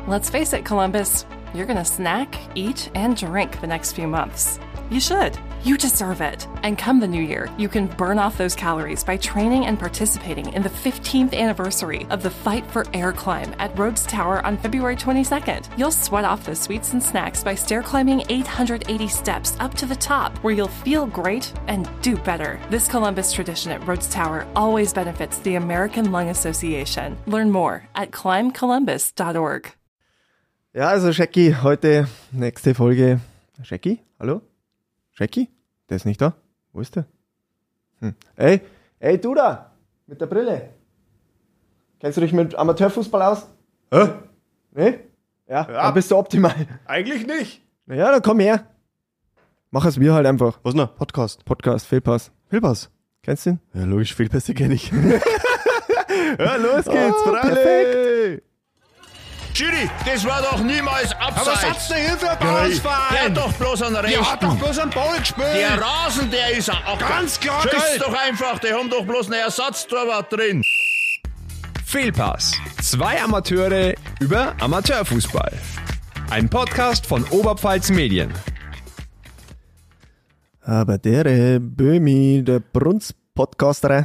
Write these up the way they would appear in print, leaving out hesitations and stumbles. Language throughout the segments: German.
Let's face it, Columbus, you're gonna snack, eat, and drink the next few months. You should. You deserve it. And come the new year, you can burn off those calories by training and participating in the 15th anniversary of the Fight for Air Climb at Rhodes Tower on February 22nd. You'll sweat off those sweets and snacks by stair climbing 880 steps up to the top, where you'll feel great and do better. This Columbus tradition at Rhodes Tower always benefits the American Lung Association. Learn more at climbcolumbus.org. Ja, also Shaggy, heute nächste Folge. Shaggy, hallo? Shaggy? Der ist nicht da? Wo ist der? Ey, du da! Mit der Brille! Kennst du dich mit Amateurfußball aus? Hä? Nee? Ja, dann bist du optimal. Eigentlich nicht. Naja, dann komm her. Mach es wir halt einfach. Was noch? Podcast. Fehlpass. Fehlpass. Kennst du den? Ja, logisch, Fehlpässe kenne ich. Ja, los geht's, perfekt. Schiri, das war doch niemals abseits. Aber was hat's denn hier für ein Bauernverein? Der hat doch bloß einen Rechten. Der hat doch bloß einen Ball gespielt. Der Rasen, der ist auch Ganz klar, Schieß geil. doch einfach, die haben doch bloß einen Ersatztorwart drin. Fehlpass. 2 Amateure über Amateurfußball. Ein Podcast von Oberpfalz Medien. Aber der Böhmi, der Brunz-Podcaster.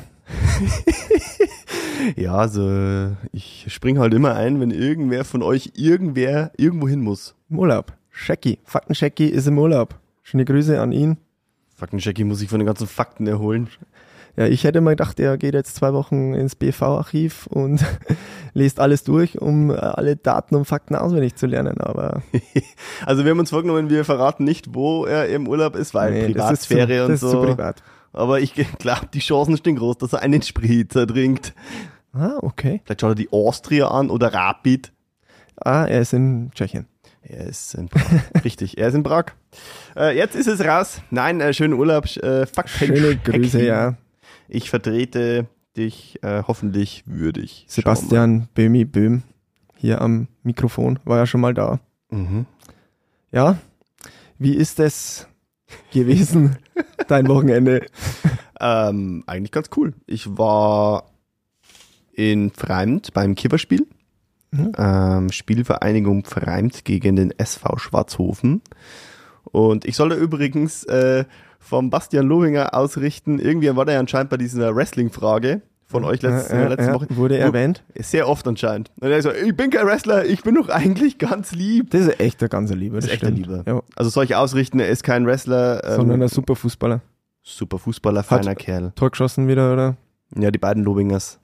Ja, also ich spring halt immer ein, wenn irgendwer von euch irgendwo hin muss. Im Urlaub. Shaggy. Fakten-Shaggy ist im Urlaub. Schöne Grüße an ihn. Fakten-Shaggy muss sich von den ganzen Fakten erholen. Ja, ich hätte mal gedacht, er geht jetzt 2 Wochen ins BV-Archiv und liest alles durch, um alle Daten und Fakten auswendig zu lernen, aber... Also wir haben uns vorgenommen, wir verraten nicht, wo er im Urlaub ist, weil Privatsphäre das ist zu privat. Aber ich glaube, die Chancen stehen groß, dass er einen Spritzer trinkt. Ah, okay. Vielleicht schaut er die Austria an oder Rapid. Ah, er ist in Tschechien. Er ist in Prag. Richtig, er ist in Prag. Jetzt ist es raus. Nein, schönen Urlaub. Schöne Grüße, ja. Ich vertrete dich hoffentlich würdig. Sebastian Böhmi Böhm hier am Mikrofon, war ja schon mal da. Mhm. Ja, wie ist es gewesen, dein Wochenende? Eigentlich ganz cool. Ich war in Pfreimd beim Kipperspiel. Spielvereinigung Pfreimd gegen den SV Schwarzhofen. Und ich sollte übrigens vom Bastian Lohinger ausrichten, irgendwie war der ja anscheinend bei dieser Wrestling-Frage von euch letzte Woche. Wurde erwähnt? Sehr oft anscheinend. Und er so, ich bin kein Wrestler, ich bin doch eigentlich ganz lieb. Das ist echt ein ganzer Lieber. Das ist echt ein Lieber. Ja. Also soll ich ausrichten, er ist kein Wrestler. Sondern ein super Fußballer. Super Fußballer, feiner Kerl. Tor geschossen wieder, oder? Ja, die beiden Lobingers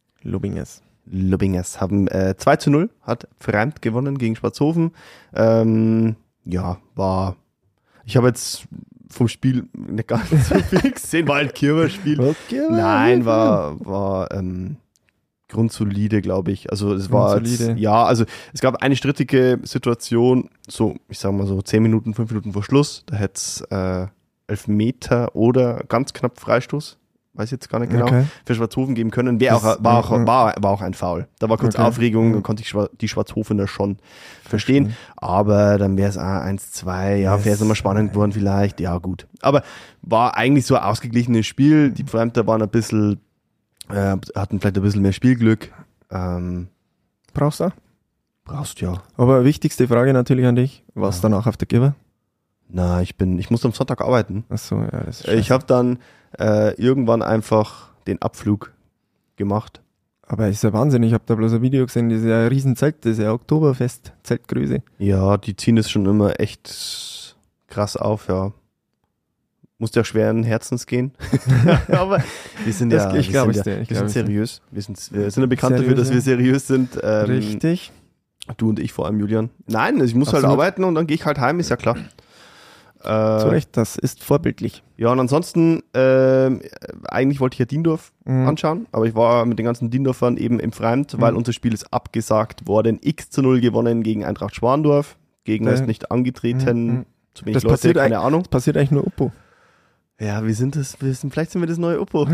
haben 2-0, hat Pfreimd gewonnen gegen Schwarzhofen. Ja, war... Ich habe jetzt vom Spiel nicht gar nicht so viel gesehen, war halt Kipperspiel. Okay, Nein, war grundsolide, glaube ich. Also es war jetzt, ja, also es gab eine strittige Situation, so ich sag mal so 10 Minuten, 5 Minuten vor Schluss, da hätte es Elfmeter oder ganz knapp Freistoß, weiß jetzt gar nicht genau, für Schwarzhofen geben können. War auch ein Foul. Da war kurz Aufregung, dann konnte ich die Schwarzhofener schon verstehen. Aber dann wäre es 1-2, ja, wäre es immer spannend geworden vielleicht, ja gut. Aber war eigentlich so ein ausgeglichenes Spiel. Die Pfreimder waren ein bisschen, hatten vielleicht ein bisschen mehr Spielglück. Brauchst du? Brauchst ja. Aber wichtigste Frage natürlich an dich, was danach auf der Gibber? Na, ich muss am Sonntag arbeiten. Ach so, ja, das ist ich habe dann irgendwann einfach den Abflug gemacht. Aber ist ja Wahnsinn, ich habe da bloß ein Video gesehen, das ist ja ein Riesenzelt, das ist ja Oktoberfest-Zeltgröße. Ja, die ziehen es schon immer echt krass auf, ja. Muss ja schweren Herzens gehen. Aber wir sind seriös. Wir sind ja bekannt dafür, dass wir seriös sind. Richtig. Du und ich vor allem, Julian. Nein, ich muss halt arbeiten und dann gehe ich halt heim, ist ja klar. Zu Recht, das ist vorbildlich. Ja, und ansonsten, eigentlich wollte ich ja Diendorf anschauen, aber ich war mit den ganzen Diendorfern eben im Pfreimd, weil unser Spiel ist abgesagt worden. X-0 gewonnen gegen Eintracht Schwandorf. Gegner ist nicht angetreten. Zu wenig Leute, keine Ahnung. Das passiert eigentlich nur Oppo. Ja, vielleicht sind wir das neue Oppo.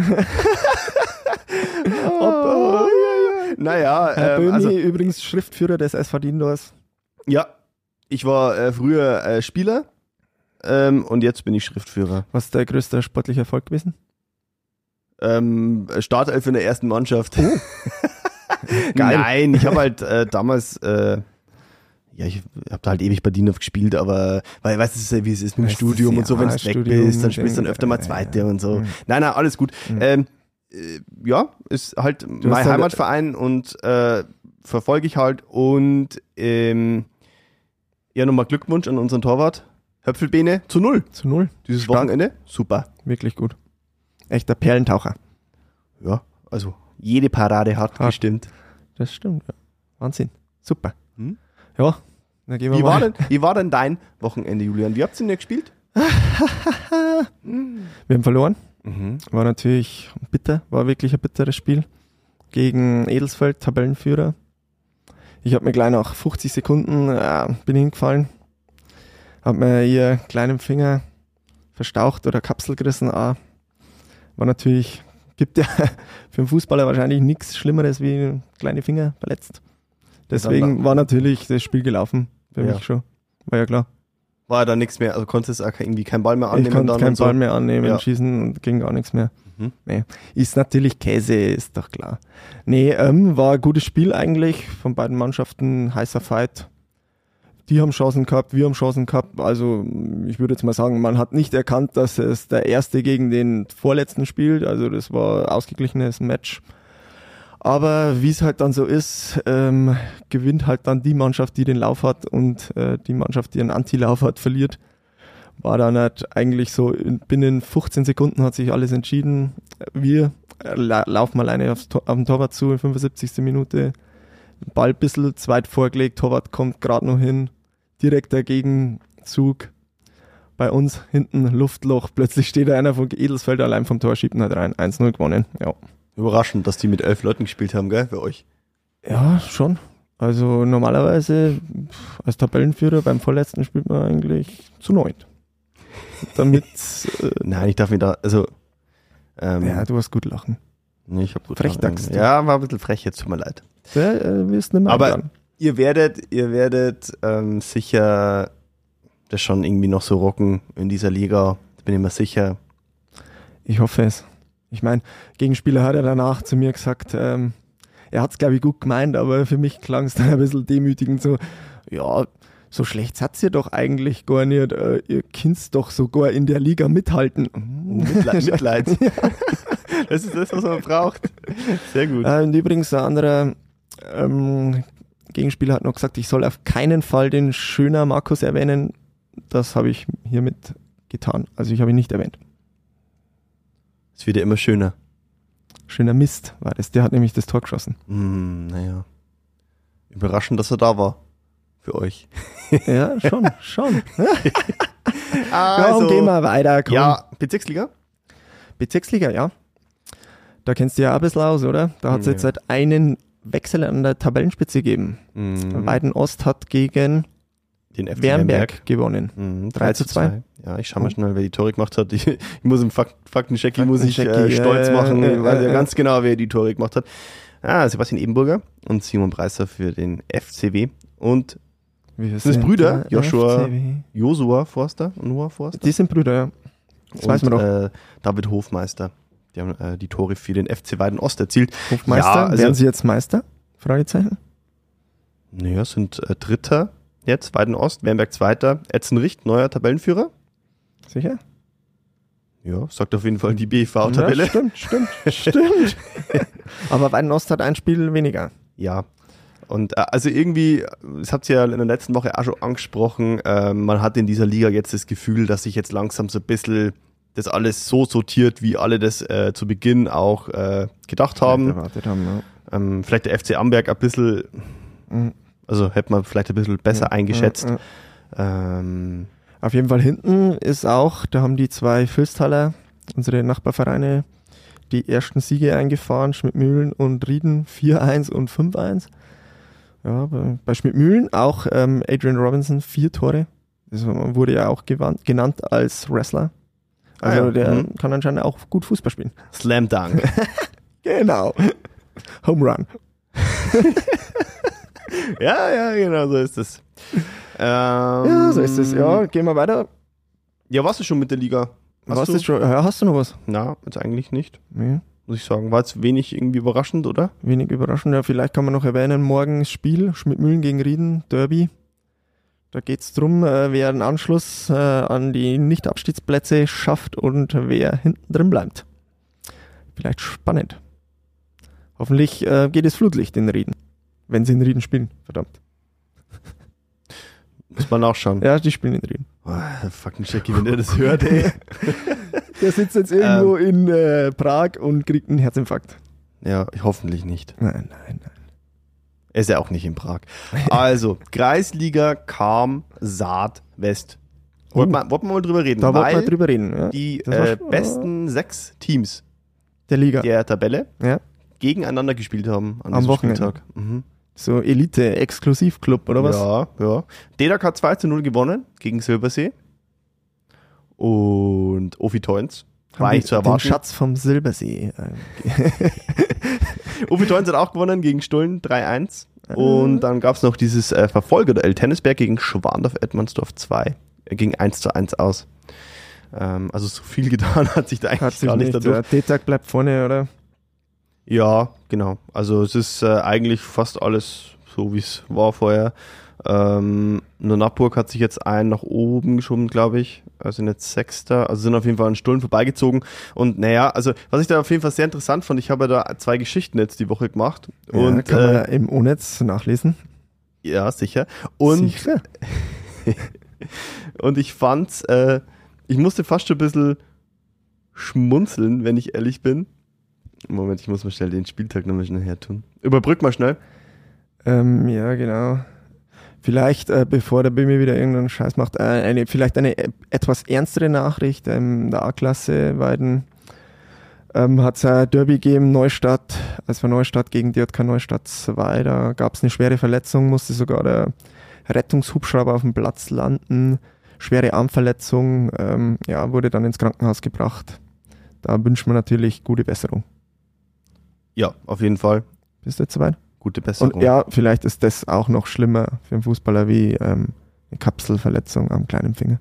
Oppo. Naja, Herr Böhmi, übrigens Schriftführer des SV Diendorf. Ja, ich war früher Spieler. Und jetzt bin ich Schriftführer. Was ist der größte sportliche Erfolg gewesen? Startelf in der ersten Mannschaft. Geil. Nein, ich habe halt damals Ja, ich habe da halt ewig bei Dienhoff gespielt, aber weil weißt du, es ist ja, wie es ist mit dem Weißt Studium du, und so, wenn ja, du weg Studium, bist, dann spielst du dann öfter mal ja, Zweite ja. und so. Mhm. Nein, alles gut. Ja, ist halt mein halt- Heimatverein und verfolge ich halt und ja, nochmal Glückwunsch an unseren Torwart. Höpfelbeene zu 0. Zu 0. Dieses Stark. Wochenende. Super. Wirklich gut. Echter Perlentaucher. Ja, also jede Parade hat gestimmt. Das stimmt, ja. Wahnsinn. Super. Hm? Ja, dann gehen wir Wie mal. wie war denn dein Wochenende, Julian? Wie habt ihr denn gespielt? Wir haben verloren. War natürlich bitter, war wirklich ein bitteres Spiel. Gegen Edelsfeld, Tabellenführer. Ich habe mir gleich nach 50 Sekunden bin hingefallen. Hab mir ihr kleinen Finger verstaucht oder Kapsel gerissen. War natürlich, gibt ja für einen Fußballer wahrscheinlich nichts Schlimmeres wie kleine Finger verletzt. Deswegen war natürlich das Spiel gelaufen für mich schon. War ja klar. War ja dann nichts mehr, also konntest du irgendwie keinen Ball mehr annehmen? Ich konnte dann keinen und so. Ball mehr annehmen, Ja. schießen und ging gar nichts mehr. Mhm. Nee. Ist natürlich Käse, ist doch klar. Nee, war ein gutes Spiel eigentlich, von beiden Mannschaften, heißer Fight. Die haben Chancen gehabt, wir haben Chancen gehabt. Also ich würde jetzt mal sagen, man hat nicht erkannt, dass es der Erste gegen den Vorletzten spielt. Also das war ein ausgeglichenes Match. Aber wie es halt dann so ist, gewinnt halt dann die Mannschaft, die den Lauf hat und die Mannschaft, die einen Antilauf hat, verliert. War dann halt eigentlich so, binnen 15 Sekunden hat sich alles entschieden. Wir laufen alleine auf den Torwart zu, in 75. Minute. Ball ein bisschen zweit vorgelegt, Torwart kommt gerade noch hin. Direkter Gegenzug. Bei uns hinten Luftloch. Plötzlich steht da einer von Edelsfeld allein vom Tor, schiebt ihn halt rein. 1-0 gewonnen, ja. Überraschend, dass die mit 11 Leuten gespielt haben, gell, für euch? Ja, schon. Also normalerweise als Tabellenführer beim Vorletzten spielt man eigentlich zu 9. Damit, Nein, ich darf mir da, also ja, du hast gut lachen. nee, ich hab gut Frechdachs, du. Ja, war ein bisschen frech, jetzt tut mir leid. Wirst nicht mehr Aber eingeladen. ihr werdet sicher das schon irgendwie noch so rocken in dieser Liga, bin ich mir sicher. Ich hoffe es. Ich meine, Gegenspieler hat er danach zu mir gesagt, er hat es, glaube ich, gut gemeint, aber für mich klang es dann ein bisschen demütigend so, ja, so schlecht seid ihr doch eigentlich gar nicht, ihr könnt doch sogar in der Liga mithalten. Mitleid. Das ist das, was man braucht. Sehr gut. Und übrigens, ein anderer Gegenspieler hat noch gesagt, ich soll auf keinen Fall den Schöner Markus erwähnen. Das habe ich hiermit getan. Also ich habe ihn nicht erwähnt. Es wird ja immer schöner. Schöner Mist war das. Der hat nämlich das Tor geschossen. Naja. Überraschend, dass er da war. Für euch. Ja, schon. Also, Komm, gehen wir weiter. Komm. ja, Bezirksliga? Bezirksliga, ja. Da kennst du ja auch ein bisschen aus, oder? Da hat es jetzt seit einen Wechsel an der Tabellenspitze gegeben. Weiden Ost hat gegen Den FC Wernberg gewonnen. 3:2. Ja, ich schau mal schnell, wer die Tore gemacht hat. Ich muss im Faktenchecking Faktenchecki, stolz machen, weil ja. ganz genau, wer die Tore gemacht hat. Sebastian Ebenburger und Simon Preiser für den FCW. Und Wir sind es Brüder? der Joshua, FCW. Josua Forster und Noah Forster. Die sind Brüder, ja. Das weiß man doch. David Hofmeister. Die haben die Tore für den FC Weiden Ost erzielt. Hofmeister, Ja, also- werden sie jetzt Meister? Fragezeichen. Naja, sind Dritter jetzt, Weiden Ost, Wernberg Zweiter, Etzenricht, neuer Tabellenführer. Sicher? Ja, sagt auf jeden Fall die BV-Tabelle. Ja, stimmt. Aber Weiden Ost hat ein Spiel weniger. Ja, und also irgendwie, das habt ihr ja in der letzten Woche auch schon angesprochen, man hat in dieser Liga jetzt das Gefühl, dass sich jetzt langsam so ein bisschen das alles so sortiert, wie alle das zu Beginn auch gedacht haben. Erwartet haben, ja. Vielleicht der FC Amberg ein bisschen, also hätte man vielleicht ein bisschen besser eingeschätzt. Auf jeden Fall hinten ist auch, da haben die zwei Vilstaler, unsere Nachbarvereine, die ersten Siege eingefahren, Schmidtmühlen und Rieden 4-1 und 5-1. Ja, bei Schmidtmühlen auch Adrian Robinson 4 Tore. Das wurde ja auch genannt als Wrestler. Also der kann anscheinend auch gut Fußball spielen. Slam Dunk. Genau. Home Run. ja, genau, so ist es. Ja, so ist es. Ja, gehen wir weiter. Ja, warst du schon mit der Liga? Hast du noch was? Na, jetzt eigentlich nicht, Nee. muss ich sagen. War jetzt wenig irgendwie überraschend, oder? Wenig überraschend. Ja, vielleicht kann man noch erwähnen, morgen Spiel, Schmidtmühlen gegen Rieden, Derby. Da geht es darum, wer einen Anschluss an die Nicht-Abstiegsplätze schafft und wer hinten drin bleibt. Vielleicht spannend. Hoffentlich geht es Flutlicht in Rieden. Wenn sie in Rieden spielen, verdammt. Muss man nachschauen. Ja, die spielen in Rieden. Oh, fucking Jackie, wenn der das hört, ey. Der sitzt jetzt irgendwo in Prag und kriegt einen Herzinfarkt. Ja, hoffentlich nicht. Nein. Er ist ja auch nicht in Prag. Also, Kreisliga kam Saat West. Wollten wir mal drüber reden. Da wollten wir drüber reden. Ja. Die besten 6 Teams der Liga, der Tabelle, ja, gegeneinander gespielt haben am Wochenende. Spieltag. Mhm. So Elite-Exklusivclub oder was? Ja. Dedak hat 2-0 gewonnen gegen Silbersee. Und Ofi Toins. War eigentlich zu erwarten. Den Schatz vom Silbersee. Ofi Toins hat auch gewonnen gegen Stullen 3-1. Und dann gab es noch dieses Verfolgerduell Tennisberg gegen Schwandorf-Edmondsdorf 2. Ging 1-1 aus. Also so viel getan hat sich da eigentlich gar nicht dadurch. Detak bleibt vorne, oder? Ja, genau. Also es ist eigentlich fast alles so, wie es war vorher. Nur Nappburg hat sich jetzt einen nach oben geschoben, glaube ich. Also jetzt Sechster. Also sind auf jeden Fall an Stullen vorbeigezogen. Und naja, also was ich da auf jeden Fall sehr interessant fand, ich habe ja da 2 Geschichten jetzt die Woche gemacht. Ja, und kann man im O-Netz nachlesen. Ja, sicher. Und sicher? Und ich fand's, ich musste fast schon ein bisschen schmunzeln, wenn ich ehrlich bin. Moment, ich muss mal schnell den Spieltag nochmal schnell her tun. Überbrück mal schnell. Ja, genau. Vielleicht, bevor der Bimmi wieder irgendeinen Scheiß macht, vielleicht eine etwas ernstere Nachricht. In der A-Klasse Weiden hat es ein Derby gegeben, Neustadt, also Neustadt gegen DJK Neustadt 2. Da gab es eine schwere Verletzung, musste sogar der Rettungshubschrauber auf dem Platz landen. Schwere Armverletzung, wurde dann ins Krankenhaus gebracht. Da wünscht man natürlich gute Besserung. Ja, auf jeden Fall. Bist du jetzt soweit? Gute Besserung. Und ja, vielleicht ist das auch noch schlimmer für einen Fußballer wie eine Kapselverletzung am kleinen Finger.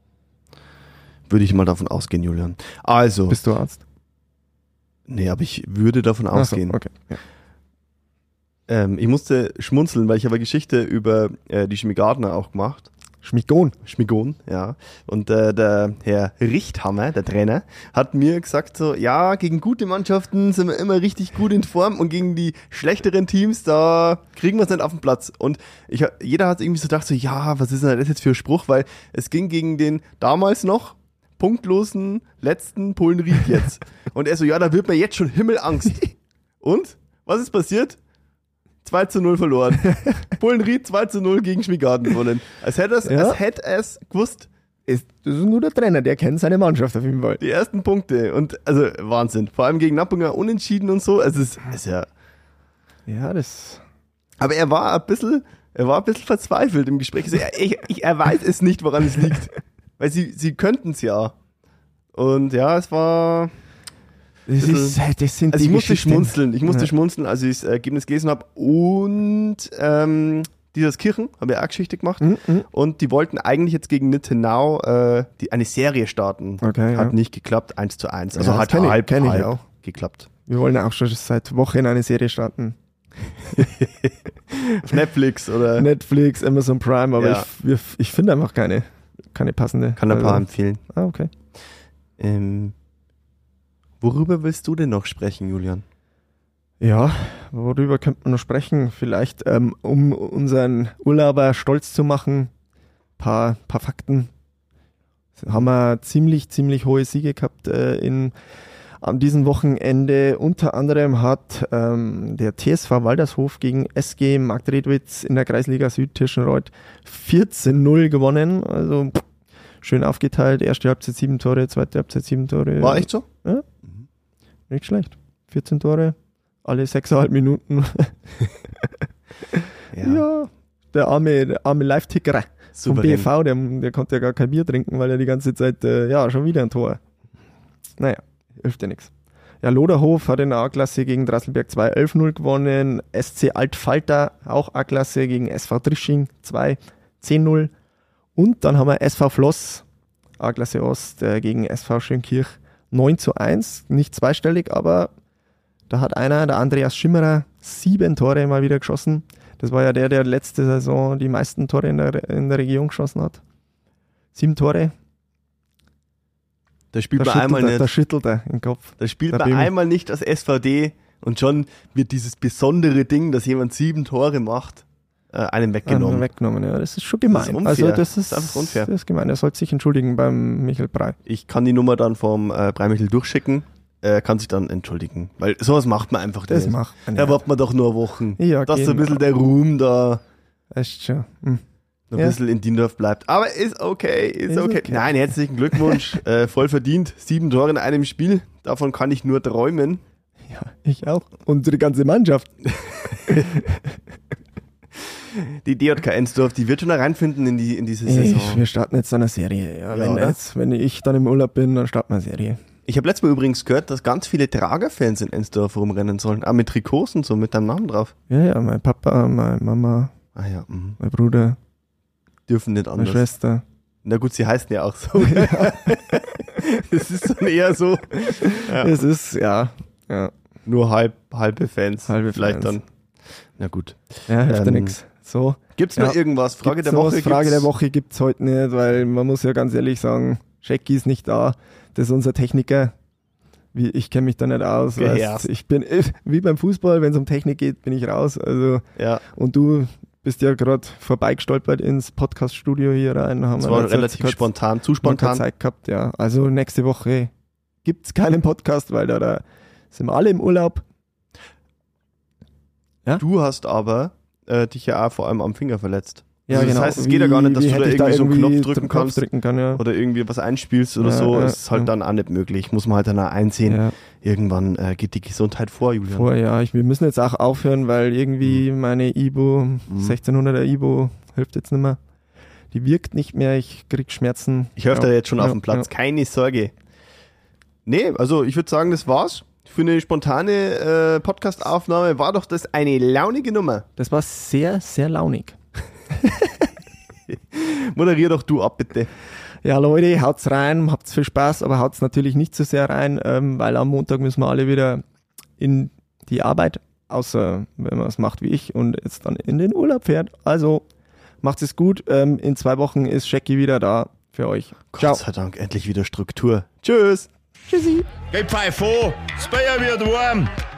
Würde ich mal davon ausgehen, Julian. Also. Bist du Arzt? Nee, aber ich würde davon ausgehen. So, okay. Ja. Ich musste schmunzeln, weil ich habe eine Geschichte über die Schmiegardner auch gemacht. Schmigon, ja. Und der Herr Richthammer, der Trainer, hat mir gesagt so, ja, gegen gute Mannschaften sind wir immer richtig gut in Form und gegen die schlechteren Teams, da kriegen wir es nicht auf den Platz. Und jeder hat irgendwie so gedacht so, ja, was ist denn das jetzt für ein Spruch, weil es ging gegen den damals noch punktlosen letzten Polenried jetzt. Und er so, ja, da wird mir jetzt schon Himmelangst. Und? Was ist passiert? 2-0 verloren. Polenried 2-0 gegen Schmiegarden gewonnen. Als hätte es gewusst. Das ist nur der Trainer, der kennt seine Mannschaft auf jeden Fall. Die ersten Punkte. Und also Wahnsinn. Vor allem gegen Nappunger unentschieden und so. Also es ist ja. Ja, das. Aber er war ein bisschen verzweifelt im Gespräch. Also er weiß es nicht, woran es liegt. Weil sie könnten es ja. Und ja, es war. Das sind also ich musste schmunzeln, als ich das Ergebnis gelesen habe. Und dieses Kirchen haben wir auch Geschichte gemacht. Und die wollten eigentlich jetzt gegen Nittenau eine Serie starten. Okay, hat nicht geklappt, 1-1. Also ja, hat halb auch geklappt. Wir wollen auch schon seit Wochen eine Serie starten. Auf Netflix oder? Netflix, Amazon Prime, aber ja. ich finde einfach keine passende. Kann ein paar empfehlen. Ah, okay. Worüber willst du denn noch sprechen, Julian? Ja, worüber könnte man noch sprechen? Vielleicht, um unseren Urlauber stolz zu machen, paar Fakten. Haben wir ziemlich hohe Siege gehabt an diesem Wochenende. Unter anderem hat der TSV Waldershof gegen SG Marktredwitz in der Kreisliga Süd Tirschenreuth 14-0 gewonnen. Also schön aufgeteilt. Erste Halbzeit 7 Tore, zweite Halbzeit 7 Tore. War echt so? Ja. Nicht schlecht. 14 Tore, alle 6,5 Minuten. Ja, der arme Live-Ticker vom BV, der konnte ja gar kein Bier trinken, weil er die ganze Zeit, schon wieder ein Tor. Naja, hilft ja nichts. Ja, Loderhof hat in der A-Klasse gegen Drasselberg 2 11-0 gewonnen. SC Altfalter, auch A-Klasse gegen SV Trisching 2 10-0. Und dann haben wir SV Floss, A-Klasse Ost, gegen SV Schönkirch 9-1. Nicht zweistellig, aber da hat der Andreas Schimmerer 7 Tore mal wieder geschossen. Das war ja der letzte Saison die meisten Tore in der Region geschossen hat. 7 Tore. Da spielt man einmal nicht. Da schüttelt er im Kopf. Da spielt man einmal nicht als SVD und schon wird dieses besondere Ding, dass jemand 7 Tore macht, einem weggenommen. Ja, das ist schon gemein. Das ist einfach unfair. Das ist gemein. Er sollte sich entschuldigen beim Michael Brey. Ich kann die Nummer dann vom Brey Michael durchschicken. Kann sich dann entschuldigen. Weil sowas macht man einfach nicht. Das macht man nicht. Da wartet man doch nur Wochen. Ja, dass so ein bisschen der Ruhm da echt schon. Ein bisschen in Diendorf bleibt. Aber ist okay, ist okay. Nein, herzlichen Glückwunsch. Voll verdient. 7 Tore in einem Spiel. Davon kann ich nur träumen. Ja, ich auch. Unsere ganze Mannschaft. Die DJK Ensdorf, die wird schon da reinfinden in diese Saison. Wir starten jetzt eine Serie. Ja, wenn ich dann im Urlaub bin, dann starten wir eine Serie. Ich habe letztes Mal übrigens gehört, dass ganz viele Tragerfans in Ensdorf rumrennen sollen. Auch mit Trikots und so, mit deinem Namen drauf. Ja, mein Papa, meine Mama, mein Bruder. Dürfen nicht anders. Meine Schwester. Na gut, sie heißen ja auch so. Es ist dann eher so. Ja. Es ist, ja. Nur halbe Fans. Vielleicht dann. Na gut. Ja, hilft ja nichts. So. Gibt's noch irgendwas? Frage der Woche? Frage der Woche gibt's heute nicht, weil man muss ja ganz ehrlich sagen, Schecki ist nicht da. Das ist unser Techniker. Ich kenne mich da nicht aus. Ich bin wie beim Fußball, wenn es um Technik geht, bin ich raus. Also, und du bist ja gerade vorbeigestolpert ins Podcast-Studio hier rein. Das war relativ spontan, zu spontan. Zeit gehabt, ja. Also nächste Woche gibt's keinen Podcast, weil da sind wir alle im Urlaub. Ja? Du hast aber dich ja auch vor allem am Finger verletzt. Ja, also das heißt, es geht ja gar nicht, dass du da irgendwie so einen Knopf drücken kannst ja. oder irgendwie was einspielst oder so. Das ist halt dann auch nicht möglich. Muss man halt dann auch einsehen. Ja. Irgendwann geht die Gesundheit vor, Julian. Wir müssen jetzt auch aufhören, weil irgendwie meine Ibo, 1600er Ibo, hilft jetzt nicht mehr. Die wirkt nicht mehr, ich krieg Schmerzen. Ich höre da jetzt schon auf dem Platz, keine Sorge. Nee, also ich würde sagen, das war's. Für eine spontane Podcast-Aufnahme war doch das eine launige Nummer. Das war sehr, sehr launig. Moderier doch du ab, bitte. Ja, Leute, haut's rein, habt's viel Spaß, aber haut's natürlich nicht so sehr rein, weil am Montag müssen wir alle wieder in die Arbeit, außer wenn man es macht wie ich und jetzt dann in den Urlaub fährt. Also, macht's es gut. In 2 Wochen ist Schecki wieder da für euch. Ciao. Gott sei Dank, endlich wieder Struktur. Tschüss. Tschüssi. Geh Pfeifo, das Bier wird warm.